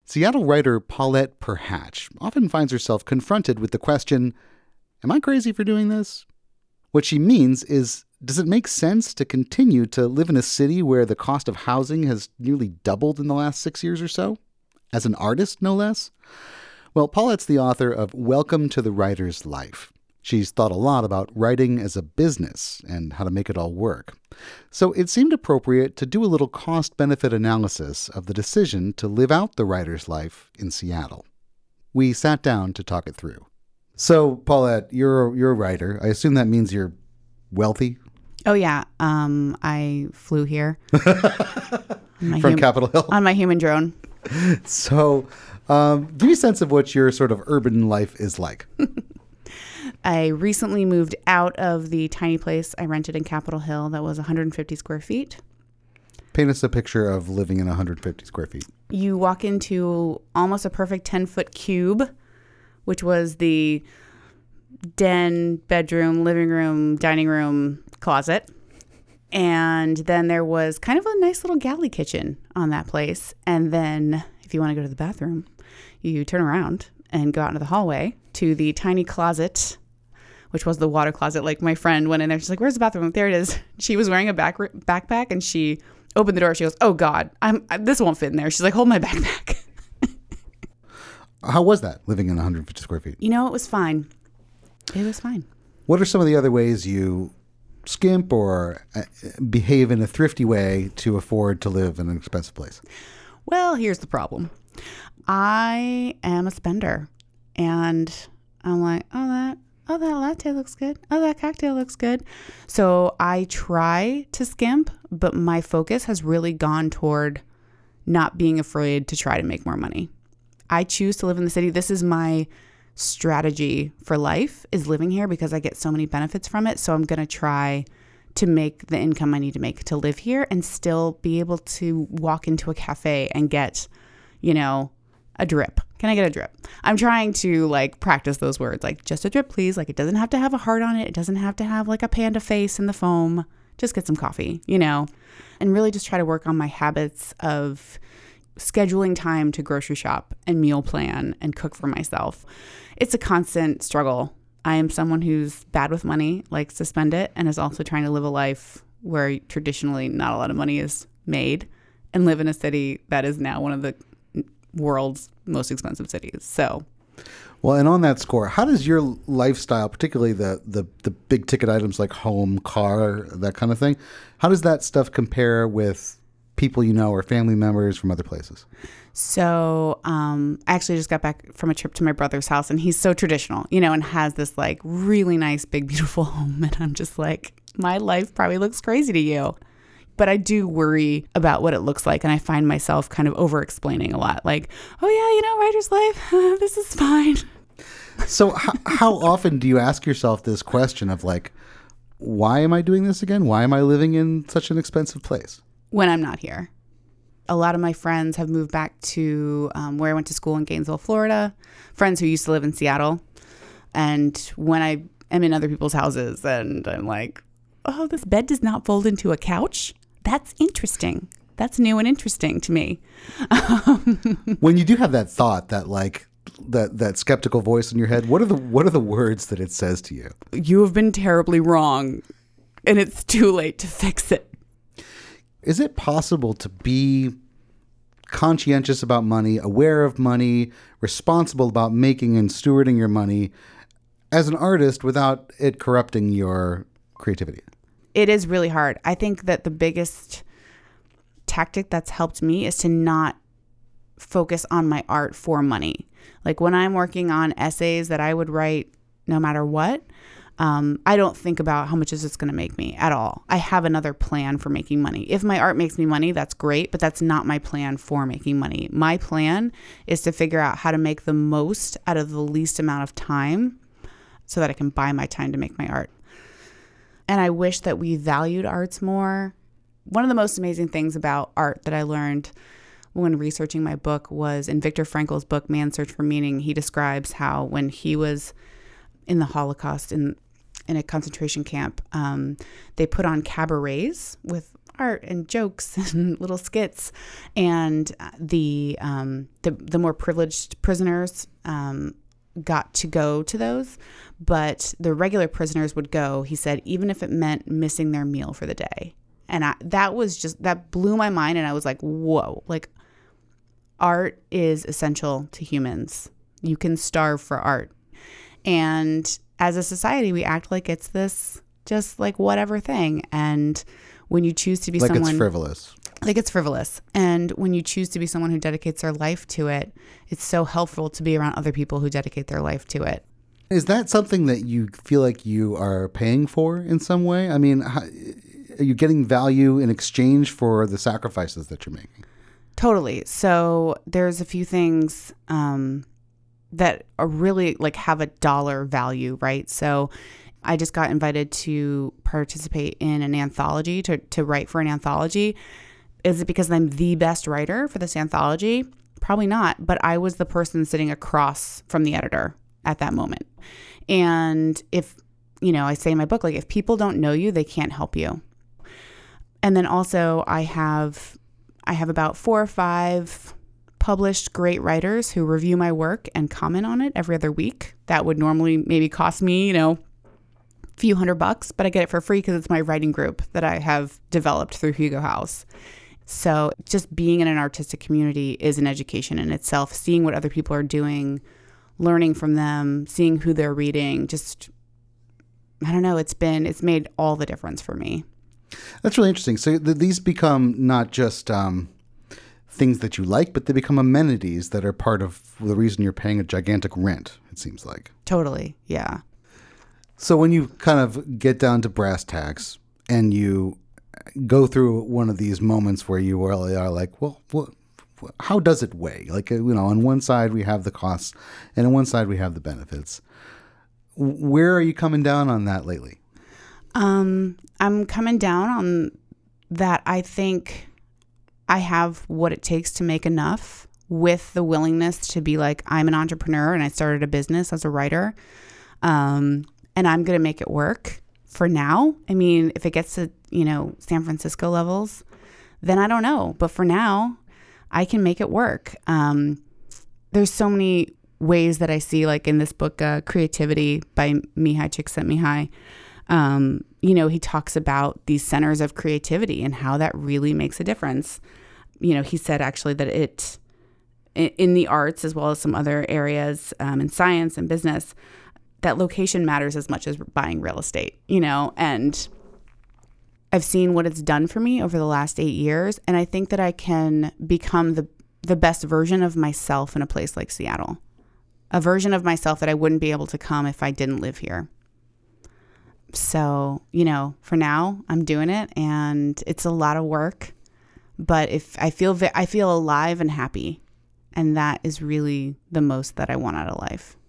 Seattle writer Paulette Perhatch often finds herself confronted with the question, am I crazy for doing this? What she means is, does it make sense to continue to live in a city where the cost of housing has nearly doubled in the last 6 years or so? As an artist, no less? Well, Paulette's the author of Welcome to the Writer's Life. She's thought a lot about writing as a business and how to make it all work. So it seemed appropriate to do a little cost-benefit analysis of the decision to live out the writer's life in Seattle. We sat down to talk it through. So, Paulette, you're a writer. I assume that means you're wealthy? Oh, yeah. I flew here. From Capitol Hill? On my human drone. So, give me a sense of what your sort of urban life is like. I recently moved out of the tiny place I rented in Capitol Hill that was 150 square feet. Paint us a picture of living in 150 square feet. You walk into almost a perfect 10-foot cube, which was the den, bedroom, living room, dining room, closet. And then there was kind of a nice little galley kitchen on that place. And then if you want to go to the bathroom, you turn around and go out into the hallway to the tiny closet, which was the water closet. Like, my friend went in there. She's like, where's the bathroom? There it is. She was wearing a backpack, and she opened the door. She goes, oh, God, this won't fit in there. She's like, hold my backpack. How was that, living in 150 square feet? You know, it was fine. It was fine. What are some of the other ways you skimp or behave in a thrifty way to afford to live in an expensive place? Well, here's the problem. I am a spender, and I'm like, that latte looks good. Oh, that cocktail looks good. So I try to skimp, but my focus has really gone toward not being afraid to try to make more money. I choose to live in the city. This is my strategy for life, is living here, because I get so many benefits from it. So I'm going to try to make the income I need to make to live here and still be able to walk into a cafe and get, a drip. Can I get a drip? I'm trying to practice those words, just a drip, please. It doesn't have to have a heart on it. It doesn't have to have a panda face in the foam. Just get some coffee, and really just try to work on my habits of scheduling time to grocery shop and meal plan and cook for myself. It's a constant struggle. I am someone who's bad with money, likes to spend it, and is also trying to live a life where traditionally not a lot of money is made, and live in a city that is now one of the world's most expensive cities. So, well, and on that score, how does your lifestyle, particularly the big ticket items like home, car, that kind of thing, how does that stuff compare with people or family members from other places? So I actually just got back from a trip to my brother's house, and he's so traditional, and has this really nice, big, beautiful home. And I'm just like, my life probably looks crazy to you. But I do worry about what it looks like. And I find myself kind of over-explaining a lot. Writer's life, this is fine. So how often do you ask yourself this question of why am I doing this again? Why am I living in such an expensive place? When I'm not here. A lot of my friends have moved back to where I went to school in Gainesville, Florida. Friends who used to live in Seattle. And when I am in other people's houses and I'm like, oh, this bed does not fold into a couch? That's interesting. That's new and interesting to me. When you do have that thought, that skeptical voice in your head, what are the words that it says to you? You have been terribly wrong, and it's too late to fix it. Is it possible to be conscientious about money, aware of money, responsible about making and stewarding your money as an artist without it corrupting your creativity? It is really hard. I think that the biggest tactic that's helped me is to not focus on my art for money. When I'm working on essays that I would write no matter what, I don't think about how much is this going to make me at all. I have another plan for making money. If my art makes me money, that's great, but that's not my plan for making money. My plan is to figure out how to make the most out of the least amount of time so that I can buy my time to make my art. And I wish that we valued arts more. One of the most amazing things about art that I learned when researching my book was in Viktor Frankl's book, Man's Search for Meaning. He describes how when he was in the Holocaust, in a concentration camp, they put on cabarets with art and jokes and little skits. And the more privileged prisoners got to go to those, but the regular prisoners would go, he said, even if it meant missing their meal for the day. And that blew my mind. And I was like, whoa, like art is essential to humans. You can starve for art. And as a society, we act like it's this just like whatever thing. And when you choose to be like someone... it's frivolous. Like it's frivolous. And when you choose to be someone who dedicates their life to it, it's so helpful to be around other people who dedicate their life to it. Is that something that you feel like you are paying for in some way? I mean, are you getting value in exchange for the sacrifices that you're making? Totally. So there's a few things that are really like have a dollar value, right? So I just got invited to participate in an anthology, to write for an anthology. Is it because I'm the best writer for this anthology? Probably not. But I was the person sitting across from the editor at that moment. And if, I say in my book, like if people don't know you, they can't help you. And then also I have about 4 or 5 published great writers who review my work and comment on it every other week. That would normally maybe cost me, a few $100, but I get it for free because it's my writing group that I have developed through Hugo House. So just being in an artistic community is an education in itself. Seeing what other people are doing, learning from them, seeing who they're reading, just, I don't know, it's made all the difference for me. That's really interesting. So these become not just things that you like, but they become amenities that are part of the reason you're paying a gigantic rent, it seems like. Totally, yeah. So when you kind of get down to brass tacks and you go through one of these moments where you really are like, well, how does it weigh? Like, on one side we have the costs and on one side we have the benefits. Where are you coming down on that lately? I'm coming down on that. I think I have what it takes to make enough with the willingness to be like, I'm an entrepreneur and I started a business as a writer. And I'm going to make it work for now. I mean, if it gets to, San Francisco levels, then I don't know. But for now, I can make it work. There's so many ways that I see, like in this book, Creativity by Mihai Csikszentmihalyi. He talks about these centers of creativity and how that really makes a difference. He said actually that in the arts as well as some other areas, in science and business, that location matters as much as buying real estate, and I've seen what it's done for me over the last 8 years. And I think that I can become the best version of myself in a place like Seattle, a version of myself that I wouldn't be able to come if I didn't live here. So, for now I'm doing it and it's a lot of work, but if I feel alive and happy, and that is really the most that I want out of life.